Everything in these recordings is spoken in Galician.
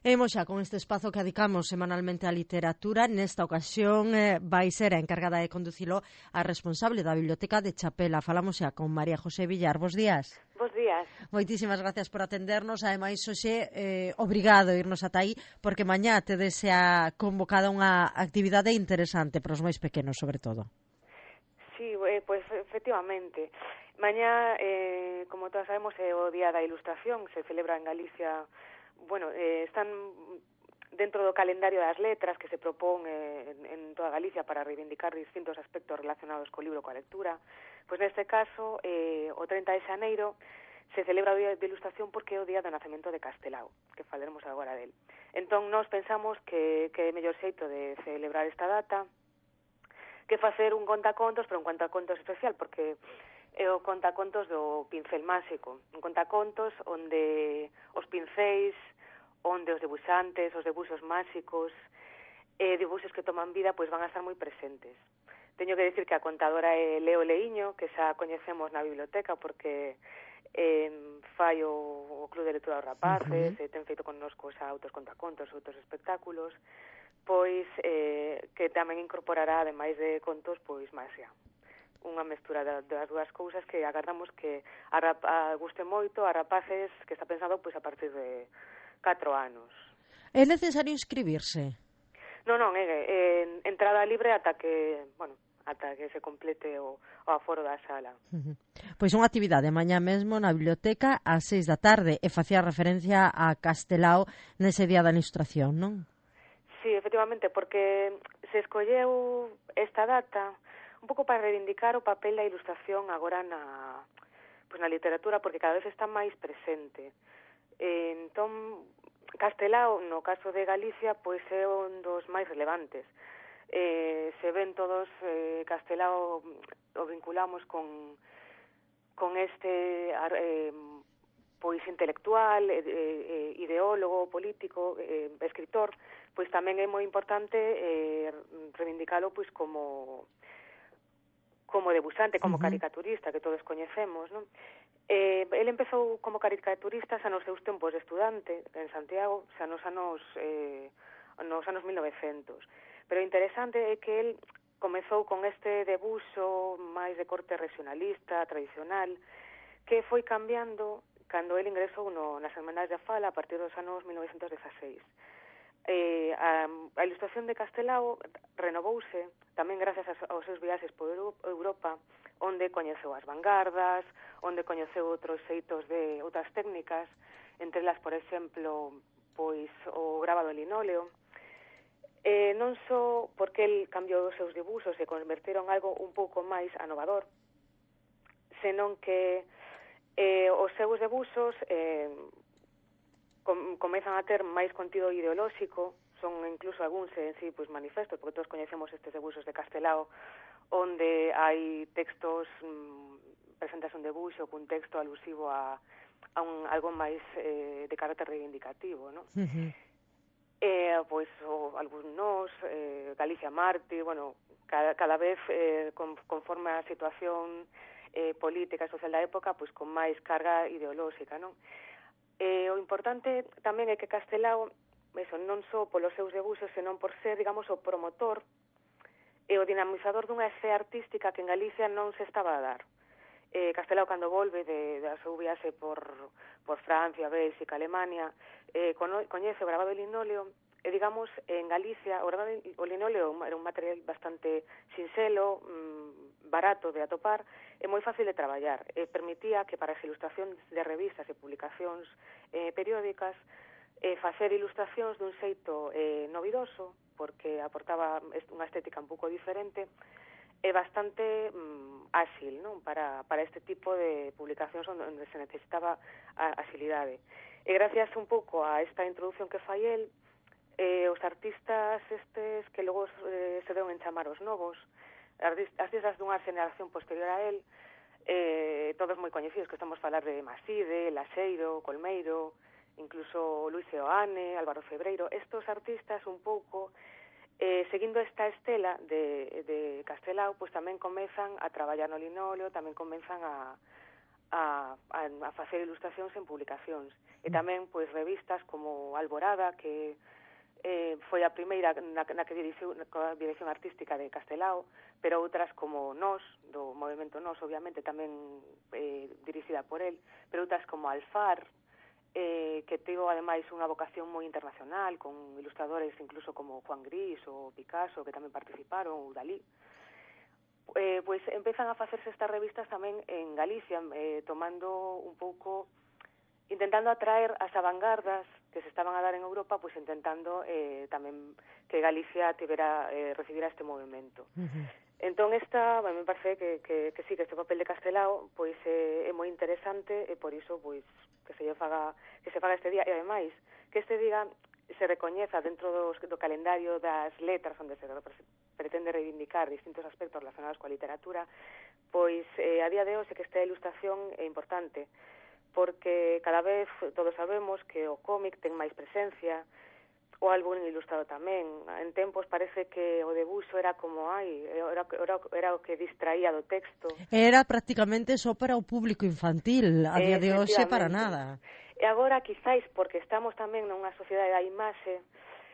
Imos xa con este espazo que dedicamos semanalmente á literatura. Nesta ocasión vai ser a encargada de conducilo a responsable da Biblioteca de Chapela. Falamos xa con María José Villar. Bos días. Bos días. Moitísimas gracias por atendernos. Ademais, hoxe, obrigado a irnos ata aí, porque mañá tedes xa convocada unha actividade interesante para os máis pequenos, sobre todo. Sí, pues efectivamente. Mañá, como todas sabemos, é o Día da Ilustración, se celebra en Galicia. Bueno, están dentro do calendario das letras que se propón en toda Galicia para reivindicar distintos aspectos relacionados co libro, coa lectura. Pois neste caso, o 30 de xaneiro, se celebra o Día de Ilustración porque é o día do nacemento de Castelao, que falaremos agora del. Entón, nós pensamos que é mellor xeito de celebrar esta data que facer un contacontos, pero un contacontos especial, porque é o contacontos do pincel máxico, un contacontos onde os pincéis, onde os debuxantes, os debuxos máxicos, debuxos que toman vida, pois van a estar moi presentes. Teño que decir que a contadora é Leo Leíño, que xa coñecemos na biblioteca, porque fai o Club de Lectura dos Rapaces, ten feito connosco xa outros contacontos, outros espectáculos, pois que tamén incorporará, ademais de contos, pois máxia. Unha mestura das dúas cousas que agardamos que guste moito a rapaces que está pensado pois a partir de 4 anos. É necesario inscribirse? Non, é entrada libre ata que se complete o aforo da sala. Pois unha actividade mañá mesmo na biblioteca ás 6 da tarde e facía referencia a Castelao nese día da ilustración, non? Sí, efectivamente, porque se escolleu esta data un pouco para reivindicar o papel da ilustración agora na literatura, porque cada vez está máis presente. Entón, Castelao, no caso de Galicia, pois é un dos máis relevantes. Se ven todos, Castelao o vinculamos con este pois intelectual, ideólogo, político, escritor, pois tamén é moi importante reivindicalo pois como debuxante, como caricaturista, que todos coñecemos, non? Ele empezou como caricaturista xa nos seus tempos de estudante en Santiago, xa nos anos 1900. Pero o interesante é que el comezou con este debuxo máis de corte regionalista, tradicional, que foi cambiando cando ele ingresou nas Hermandades da Fala a partir dos anos 1916. A ilustración de Castelao renovouse tamén gracias aos seus viaxes por Europa, onde coñeceu as vanguardas, onde coñeceu outros xeitos de outras técnicas, entre elas, por exemplo, pois o grabado en linóleo. Non só porque el cambiou os seus dibuxos e converteron algo un pouco máis anovador, senón que os seus debuxos comezan a ter máis contido ideolóxico, son incluso algúns en sí pois manifestos, porque todos coñecemos estes debuxos de Castelao, onde hai textos, presentas un debuxo cun texto alusivo a algo máis de carácter reivindicativo, non? Pois algúns Galicia Mártir, bueno, cada vez conforme a situación política e social da época, pois con máis carga ideolóxica, non? O importante tamén é que Castelao, non só polos seus debuxos, senón por ser, digamos, o promotor e o dinamizador dunha escena artística que en Galicia non se estaba a dar. Castelao, cando volve da seu viaxe por Francia, Bélxica, Alemania, coñece o grabado en linóleo e, digamos, en Galicia o linóleo era un material bastante sinxelo, barato de atopar e moi fácil de traballar. Permitía que para as ilustracións de revistas e publicacións periódicas facer ilustracións dun xeito novidoso, porque aportaba unha estética un pouco diferente e bastante áxil, non? Para este tipo de publicacións onde se necesitaba axilidade. E gracias un pouco a esta introducción que fai el, os artistas estes que logo se deron en chamar os novos, artistas dunha xeneración posterior a él, todos moi coñecidos, que estamos a falar de Maside, Laxeiro, Colmeiro, incluso Luis Seoane, Álvaro Febreiro. Estos artistas un pouco, seguindo esta estela de Castelao, pois tamén comezan a traballar no linóleo, tamén comezan a a facer ilustracións en publicacións. E tamén, pois, revistas como Alborada, que foi a primeira na que dirixiu a dirección artística de Castelao, pero outras como Nós, do movimento Nós, obviamente, tamén dirixida por el, pero outras como Alfar, que tivo ademais unha vocación moi internacional, con ilustradores incluso como Juan Gris ou Picasso, que tamén participaron, ou Dalí. Pois empezan a facerse estas revistas tamén en Galicia, tomando un pouco, intentando atraer as avangardas que se estaban a dar en Europa, pois intentando tamén que Galicia recibira este movimento. Entón, me parece que sí, que este papel de Castelao pois é moi interesante, e por iso pois que se faga este día, e ademais que este día se recoñeza dentro do calendario das letras, onde se pretende reivindicar distintos aspectos relacionados coa literatura, pois a día de hoxe que esta ilustración é importante, porque cada vez todos sabemos que o cómic ten máis presencia, o álbum ilustrado tamén. En tempos parece que o debuxo era como, era o que distraía do texto. Era prácticamente só para o público infantil, a día de hoxe para nada. E agora, quizáis, porque estamos tamén nunha sociedade da imaxe,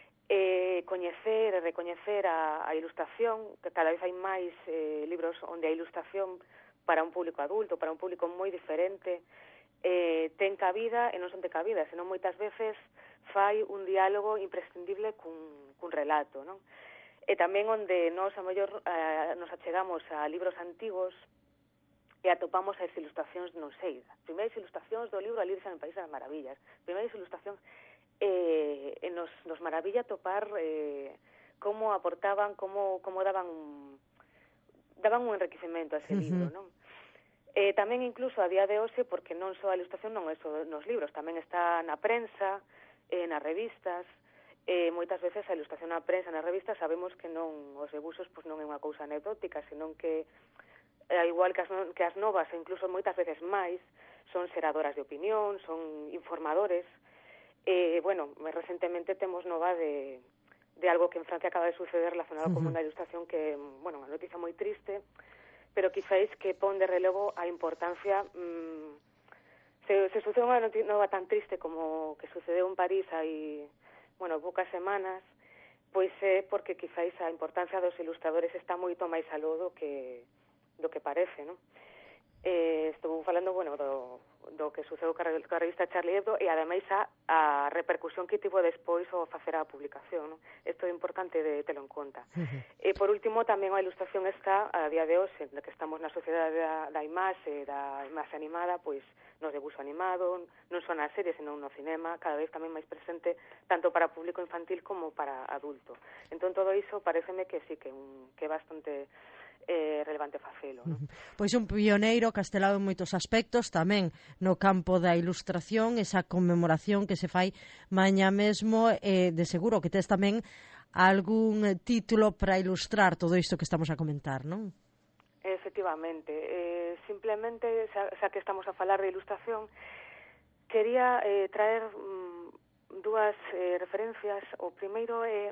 coñecer e recoñecer a ilustración, que cada vez hai máis libros onde a ilustración para un público adulto, para un público moi diferente, ten cabida e non son de cabida, senón moitas veces fai un diálogo imprescindible cun relato, non? E tamén onde nós, a mellor, nos achegamos a libros antigos e atopamos as ilustracións, non sei, primeiras ilustracións do libro Alicia no País das Maravillas, primeiras ilustracións, e nos maravilla topar como aportaban, como daban un enriquecemento a ese libro, non? Tamén incluso a día de hoxe, porque non só a ilustración non é só nos libros, tamén está na prensa, nas revistas, moitas veces a ilustración na prensa, nas revistas, sabemos que non os debuxos pois non é unha cousa anecdótica, senón que, igual que as novas, e incluso moitas veces máis, son xeradoras de opinión, son informadores. Bueno, recentemente temos nova de algo que en Francia acaba de suceder relacionado con unha ilustración que, bueno, unha noticia moi triste, pero quizáis que pon de relevo a importancia. Se sucede unha nova tan triste como que sucedeu en París hai, poucas semanas, pois é porque quizáis a importancia dos ilustradores está moito máis aló do que parece, non? Estou falando, do que sucedeu ca revista Charlie Hebdo e ademais a repercusión que tivo despois ao facer a publicación, non? Isto é importante de telo en conta. E por último, tamén a ilustración está a día de hoxe, que estamos na sociedade da imaxe animada, pois nos debuxo animado, non só nas series, senón no cinema, cada vez tamén máis presente tanto para público infantil como para adulto. Entón todo iso pareceme que sí, que é bastante relevante facelo, non? Pois un pioneiro Castelao en moitos aspectos, tamén no campo da ilustración, esa conmemoración que se fai mañá mesmo, de seguro que tes tamén algún título para ilustrar todo isto que estamos a comentar, non? Efectivamente, simplemente, xa que estamos a falar de ilustración, quería traer dúas referencias. O primeiro é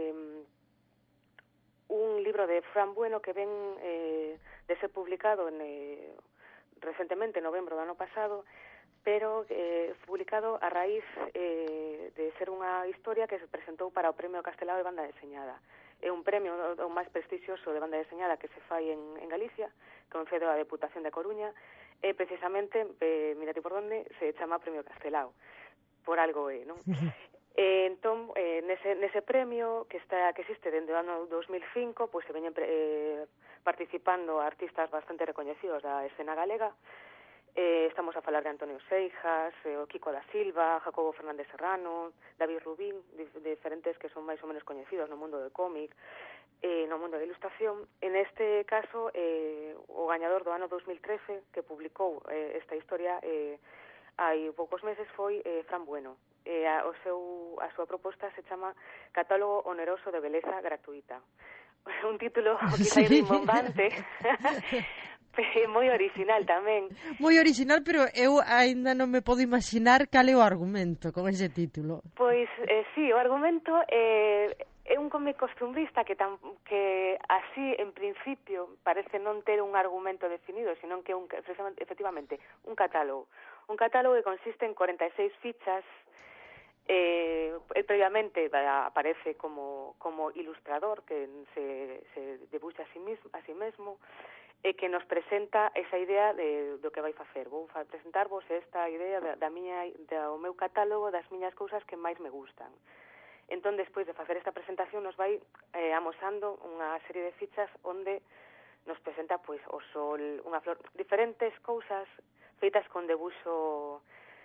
un libro de Fran Bueno que ven de ser publicado recentemente, en novembro do ano pasado, pero publicado a raíz de ser unha historia que se presentou para o Premio Castelao de Banda Deseñada. É un premio o máis prestixioso de banda deseñada que se fai en Galicia, concede a Deputación de Coruña, e precisamente, mirate por onde, se chama Premio Castelao. Por algo non? Entón, nese premio que existe dende o ano 2005, pois se veñen participando artistas bastante recoñecidos da escena galega. Estamos a falar de Antonio Seijas, o Kiko da Silva, Jacobo Fernández Serrano, David Rubín, diferentes que son máis ou menos coñecidos no mundo do cómic, no mundo da ilustración. En este caso, o gañador do ano 2013 que publicou esta historia hai poucos meses foi Fran Bueno. A súa proposta se chama Catálogo oneroso de beleza gratuita. Un título quizá rimbombante, moi original tamén. Moi original, pero eu aínda non me podo imaginar cal é o argumento con ese título. Pois, sí, o argumento É un cómic costumbrista que así, en principio, parece non ter un argumento definido, sino que efectivamente, un catálogo. Un catálogo que consiste en 46 fichas. Él previamente aparece como ilustrador, que se debuxa a sí mesmo, e que nos presenta esa idea do que vai facer. Vou presentarvos esta idea do meu catálogo das miñas cousas que máis me gustan. Entón, despois de facer esta presentación, nos vai amosando unha serie de fichas onde nos presenta pois o sol, unha flor, diferentes cousas feitas con debuxo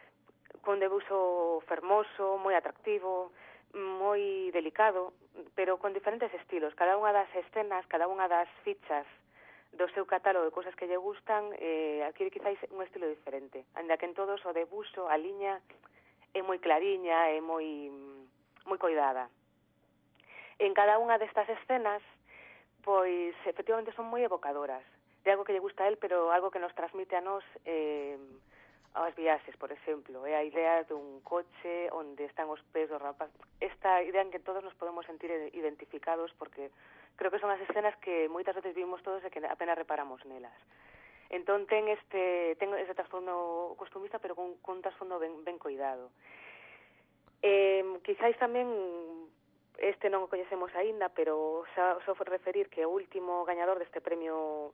fermoso, moi atractivo, moi delicado, pero con diferentes estilos. Cada unha das escenas, cada unha das fichas do seu catálogo de cousas que lle gustan adquire quizáis un estilo diferente, ainda que en todos o debuxo, a liña é moi clariña, é moi coidada. En cada unha destas escenas, pois, efectivamente son moi evocadoras de algo que lle gusta a él, pero algo que nos transmite a nós as viaxes, por exemplo, é a idea dun coche onde están os pés do rapaz. Esta idea en que todos nos podemos sentir identificados, porque creo que son as escenas que moitas veces vivimos todos e que apenas reparamos nelas. Entón ten ese trasfondo costumista, pero con un trasfondo ben coidado. Quizáis tamén non o coñecemos aínda, pero só for referir que o último gañador deste premio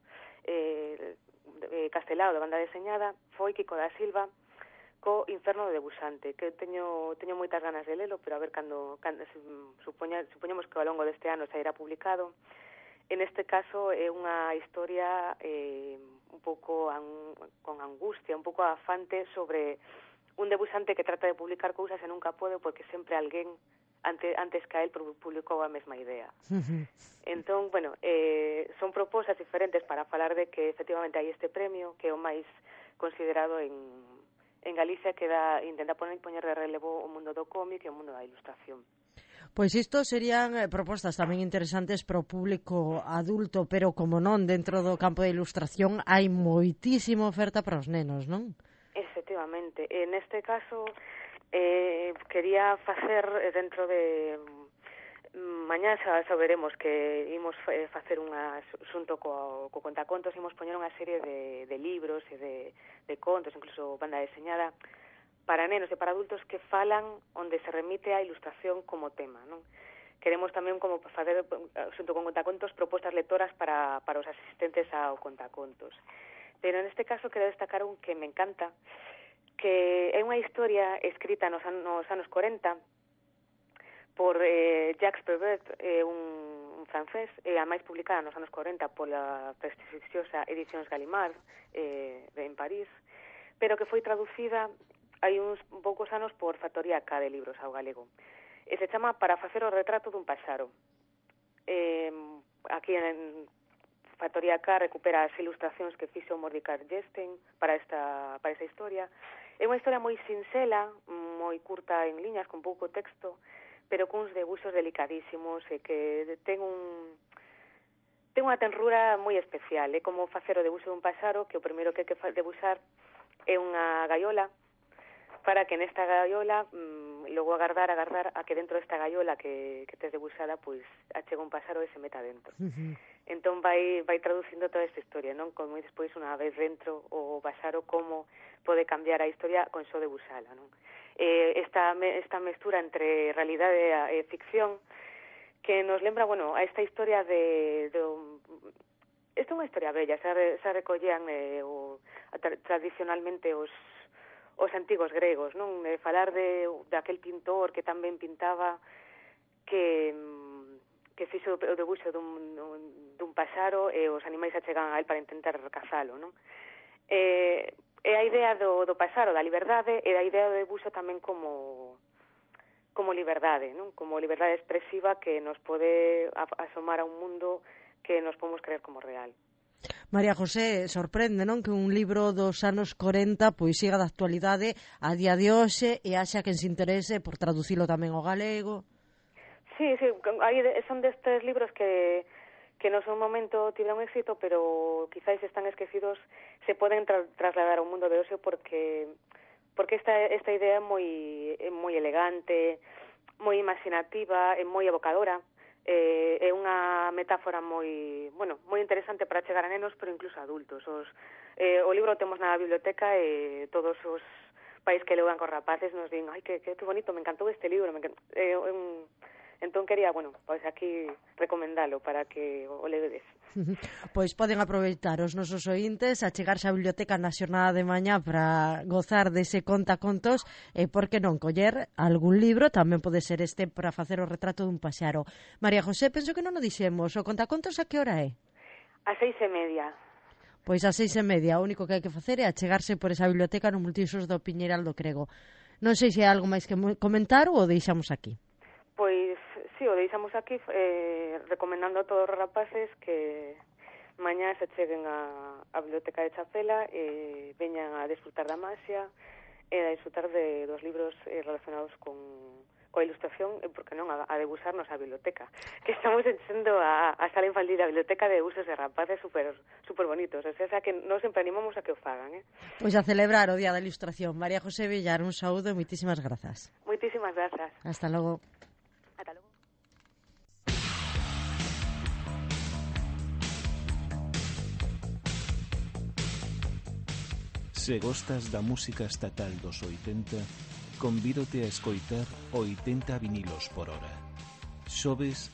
Castelao de banda deseñada foi Kiko da Silva co Inferno do Debuxante, que teño moitas ganas de lelo, pero a ver cando supoñemos que ao longo deste ano sairá publicado. En este caso é unha historia un pouco con angustia, un pouco afante sobre un debuxante que trata de publicar cousas e nunca pode porque sempre alguén antes que a él publicou a mesma idea. Entón, bueno, son propostas diferentes para falar de que efectivamente hai este premio, que é o máis considerado en Galicia, que intenta poñer de relevo o mundo do cómic e o mundo da ilustración. Pois isto serían propostas tamén interesantes para o público adulto, pero como non, dentro do campo de ilustración hai moitísima oferta para os nenos, non? Efectivamente. Neste caso, quería facer dentro de... Mañá xa veremos que imos facer unha xunto co Contacontos, imos poñer unha serie de libros e de contos, incluso banda deseñada, para nenos e para adultos que falan onde se remite a ilustración como tema, non? Queremos tamén como facer, xunto con Contacontos, propostas lectoras para os asistentes ao Contacontos. Pero neste caso quero destacar un que me encanta, que é unha historia escrita nos anos 40 por Jacques Prévert, un francés, e a máis publicada nos anos 40 pola prestigiosa Edicións Gallimard en París, pero que foi traducida hai uns poucos anos por Factoría K de Libros ao galego. E se chama Para facer o retrato dun paxaro. Aquí en Factoría K recupera as ilustracións que fixo Mordecai Gesten para esta historia. É unha historia moi sinxela, moi curta en liñas, con pouco texto, pero cuns debuxos delicadísimos e que ten unha tenrura moi especial. É como facer o debuxo dun paxaro, que o primeiro que hai que debuxar é unha gaiola, para que nesta gaiola, logo agardar a que dentro desta gaiola que tes debuxada, pois achega un paxaro e se meta dentro. Entón vai traducindo toda esta historia, non? Como despois, unha vez dentro, o paxaro como pode cambiar a historia con só debuxala, non? Esta mestura entre realidade e ficción que nos lembra, bueno, a esta historia esta é unha historia bella, xa recollean tradicionalmente os antigos gregos, non? Falar daquel pintor que tamén pintaba, que fixo o debuxo dun paxaro e os animais achegan a él para intentar cazalo, non? É a idea do paxaro, da liberdade, e da idea do debuxo tamén como liberdade, non? Como liberdade expresiva que nos pode asomar a un mundo que nos podemos creer como real. María José, sorprende, non, que un libro dos anos 40 pois siga de actualidade a día de hoxe e haxa quen se interese por traducilo tamén ao galego. Sí, son destes libros que no seu momento tiveron éxito, pero quizáis están esquecidos, se poden trasladar ao mundo de hoxe porque esta idea é moi elegante, moi imaginativa, é moi evocadora. É unha metáfora moi interesante para chegar a nenos, pero incluso a adultos. O libro o temos na biblioteca e todos os pais que levan cos rapaces nos din, ai, que bonito, me encantou este libro. Entón quería, pois aquí recomendalo para que o levedes. Pois poden aproveitar os nosos ointes a chegarse á biblioteca na xornada de mañá para gozar dese contacontos e, por que non, coller algún libro, tamén pode ser este para facer o retrato dun paxaro. María José, penso que non o dixemos, o contacontos a que hora é? A 6:30. Pois a 6:30, o único que hai que facer é achegarse por esa biblioteca no Multiusos do Piñeiral do Crego. Non sei se hai algo máis que comentar ou o deixamos aquí. Pois, sí, o deixamos aquí recomendando a todos os rapaces que mañá se cheguen á Biblioteca de Chapela e veñan a disfrutar da maxia e a disfrutar dos libros relacionados coa ilustración e, por que non, a debusarnos a biblioteca, que estamos enchendo a sala infantil da biblioteca de usos de rapaces super bonitos, o sea que non sempre animamos a que o fagan. Pois a celebrar o Día da Ilustración. María José Villar, un saúdo e moitísimas grazas. Moitísimas grazas. Hasta logo. Ata logo. Se gostas da música estatal dos 80, convídote a escoitar 80 vinilos por hora. Xoves